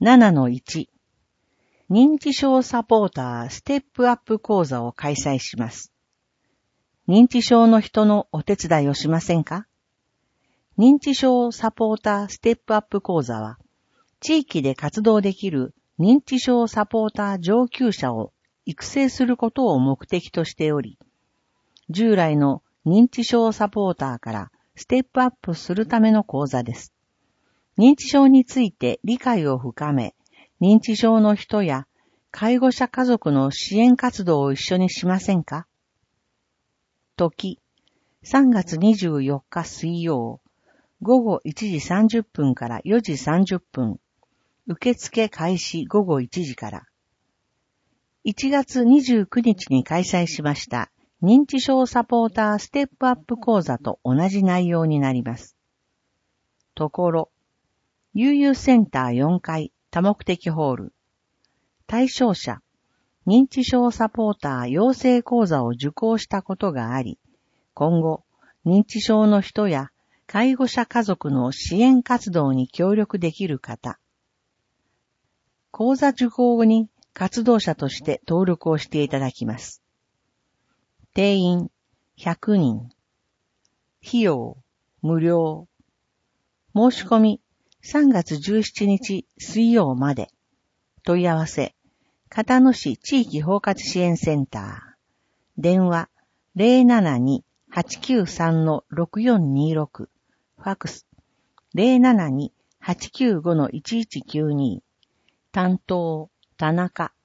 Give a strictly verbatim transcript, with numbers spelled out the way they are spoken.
ななのいち 認知症サポーターステップアップ講座を開催します。認知症の人のお手伝いをしませんか？認知症サポーターステップアップ講座は、地域で活動できる認知症サポーター上級者を育成することを目的としており、従来の認知症サポーターからステップアップするための講座です。認知症について理解を深め、認知症の人や介護者家族の支援活動を一緒にしませんか？時、さんがつにじゅうよっか水曜、ごごいちじさんじゅっぷんからよじさんじゅっぷん、受付開始ごごいちじから。いちがつにじゅうくにちに開催しました認知症サポーターステップアップ講座と同じ内容になります。ところ、悠々センターよんかい多目的ホール。対象者、認知症サポーター養成講座を受講したことがあり、今後、認知症の人や介護者家族の支援活動に協力できる方。講座受講後に活動者として登録をしていただきます。定員ひゃくにん。費用無料。申し込みさんがつじゅうしちにち水曜まで。問い合わせ、片野市地域包括支援センター。電話 ゼロななに はちきゅうさん ろくよんにろく。ファックス ゼロななに はちきゅうご いちいちきゅうに。担当、田中。